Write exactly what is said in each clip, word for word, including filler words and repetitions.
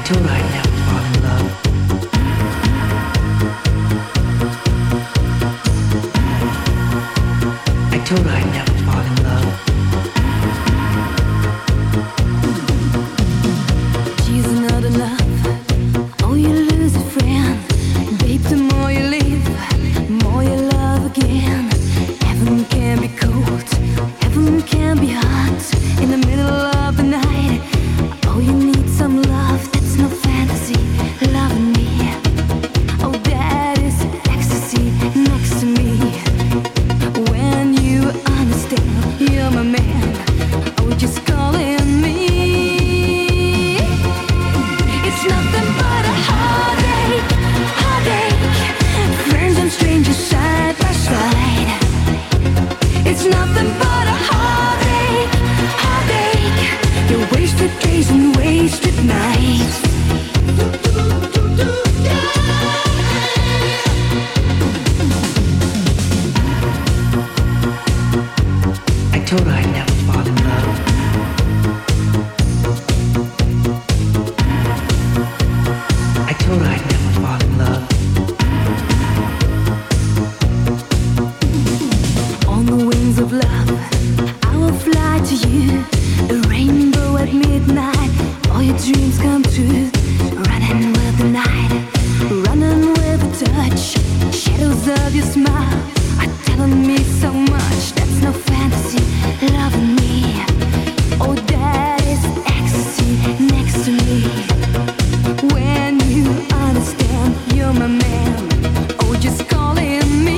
told her I'd never fall in love. I told her I'd never fall in love. She's not enough. Oh, you lose a friend. Babe, the more you live, the more you love again. Heaven can be cold, heaven can be hot. In the middle of the night, oh, you need some love. That's no fantasy, loving me. Oh, that is ecstasy next to me. When you understand, you're my man. Oh, just calling me. It's nothing but a heartache, heartache. Friends and strangers side by side. It's nothing but a heartache, heartache. You wasted days and wasted nights. I told her I'd never fall in love. I told her I'd never fall in love. On the wings of love, I will fly to you. A rainbow at midnight, all your dreams come true. Running with the night, running with the touch. Shadows of your smile are telling me so much. That's no fantasy, loving me. Oh, that is ecstasy next to me. When you understand, you're my man. Oh, just calling me.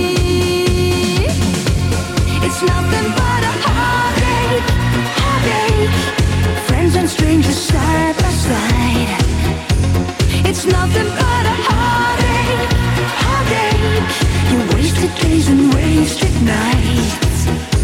It's nothing but a heartache, heartache. Friends and strangers side by side. It's nothing but a heartache, heartache. You wasted days and wasted nights.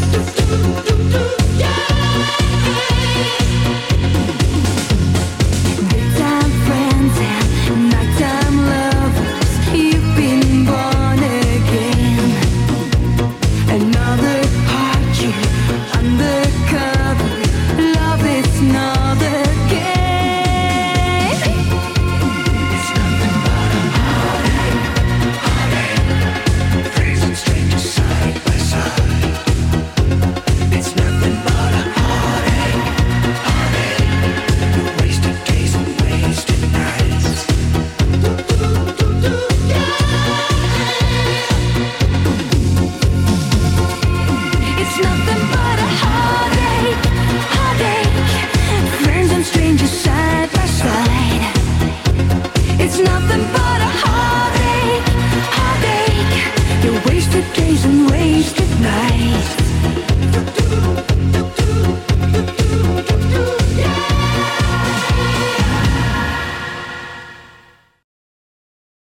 Daytime friends and nighttime lovers. You've been born again. Another heart, you undercover. Love is not a game. It's nothing but a heartache, heartache. Friends and strangers side by side. It's nothing but a heartache, heartache. You wasted days and wasted nights. It's nothing but a heartache, heartache. Friends and strangers side by side. It's nothing but a heartache, heartache. You wasted days and wasted